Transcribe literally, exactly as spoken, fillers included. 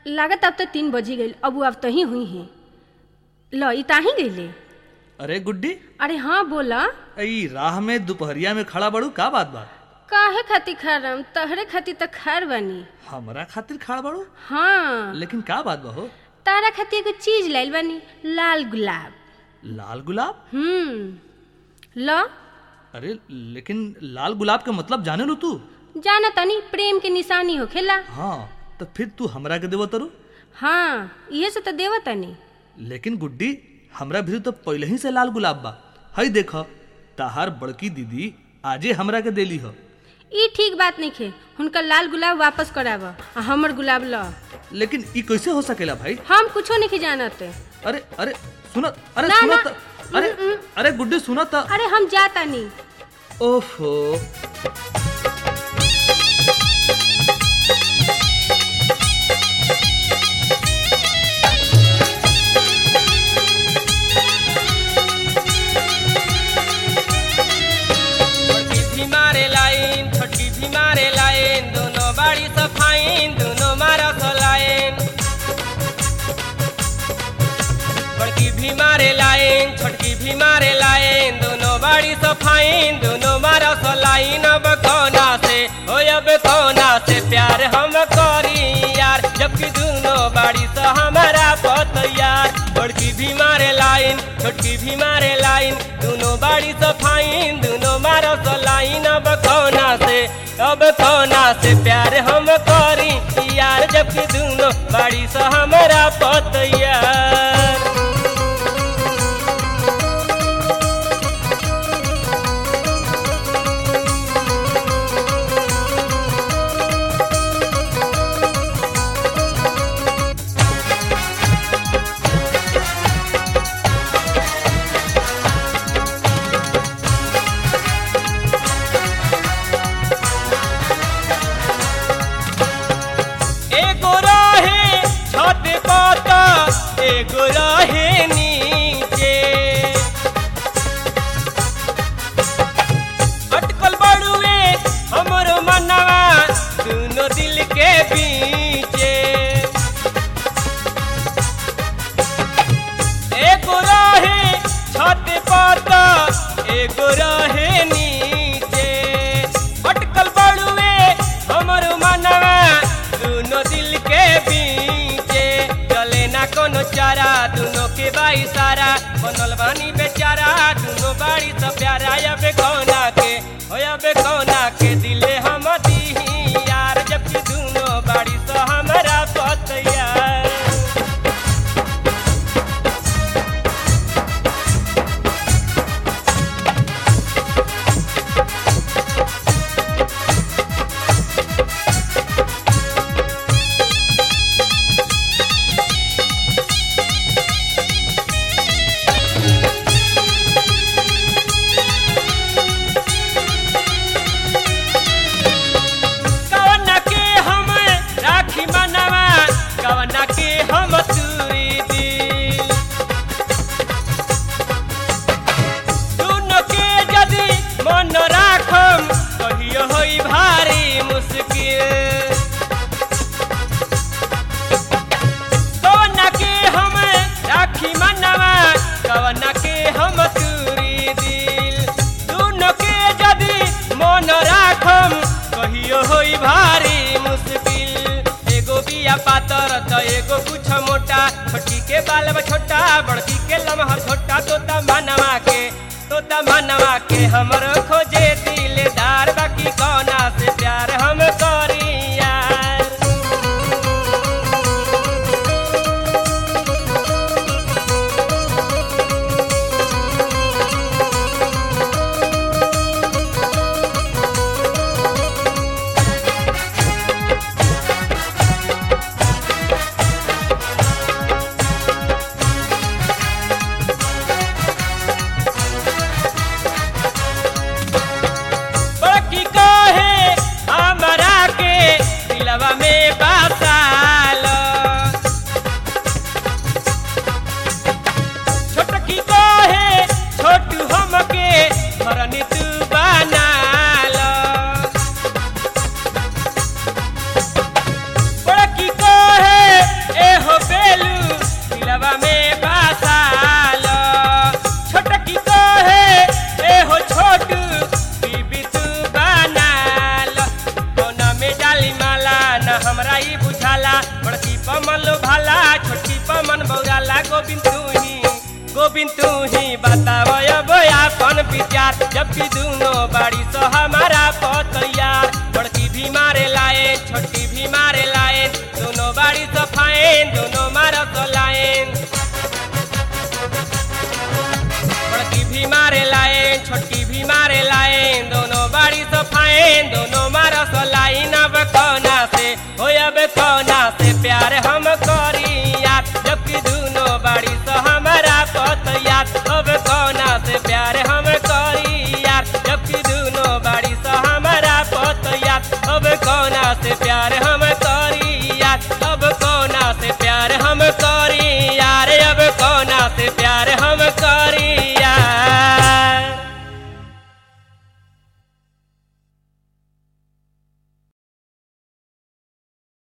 लागत अब तो तीन बजी गई, अब अब तो ही हुई है। लो इता ही गईले। अरे गुड्डी, अरे हाँ बोला। ई राह में दोपहरिया में खड़ा बड़ू, का बात बा? काहे खातिर खरम, तहरे खातिर तो खैर बनी। हमरा खातिर खड़ा बड़ू? हाँ लेकिन का बात बा हो? तारा खातिर एगो चीज लाइल बनी, लाल गुलाब। लाल गुलाब? हम्म लो। अरे लेकिन लाल गुलाब के मतलब जाने लू तू? जाना तनी, प्रेम के निशानी होखेला। हाँ तो फिर तू हमरा के देव तरु? हाँ इहे से तो देव तनी। लेकिन गुड्डी, हमरा भी तो पहले ही से लाल गुलाब बा। हई देख, ताहार बड़की दीदी आजे हमरा के देली हो। ई ठीक बात नहीं खे, हुनका लाल गुलाब वापस कराब आ हमर गुलाब लो। लेकिन ई कैसे हो सकेला भाई? हम कुछो नहीं जानते। अरे अरे सुनत, अरे ना, सुनत, ना, अरे उम, उम। अरे गुड्डी सुनत। अरे हम जाता नहीं। ओफो, मारे लाइन छोटकी भी मारे लाइन, दोनों बाड़ी सफाइन, दोनों मारा सलाइन। अब कोना से हो अब कोना से प्यार हम करी यार, जबकि दोनों बाड़ी से हमारा पतयार। बड़की भी मारे लाइन छोटकी भी मारे लाइन, दोनों बाड़ी सफाइन, दोनों मारा सलाइन। अब कोना से अब कोना से प्यार हम करी यार, जबकि दोनों बाड़ी से हमारा पतयार। एगो रहे नीचे अटकल बड़ुए हमरो मनवा, दोनों दिल के बीचे। एगो रहे छत पाता एगो रहे नीचे, अटकल बड़ुए हमरो मनवा, दोनों दिल के बीचे। चले ना कोनो चारा, दोनों के बाई सारा, बनल बानी बेचारा, दोनों बाड़ी सब प्यारा। अब कोना के हो अब कोना के दिले हम दी यार, जबकि दोनों बाड़ी से हमारा पतयार। कवना के हम तुरी दिल, दोनों के जदी मन राखम, कहियो होई भारी मुश्किल। एगो बिया पातर त एगो कुछ मोटा, छोटी के बाल में छोटा, बड़की के लमहर छोटा। तोता मनवा के तोता मनवा के हमर खोजे दिलदार, बाकी कोना से प्यार हम करी यार। बड़की कहे हमरा के बुझाला बड़की पमन लो भाला छोटकी पमन बौराला गोविंद तू ही गोविंद तू ही बताव अब अपन विचार जबकि दोनों बाड़ी सो हमारा पतैयार बड़की भी मारे लाइन छोटकी भी मारे लाइन दोनों बाड़ी सो फाइन दोनों मारा सो लाइन बड़की भी मारे लाइन छोटकी भी मारे लाइन दोनों बाड़ी सो फाइन दोनों मारा सो लाइन अब कौना से हो अब कौना से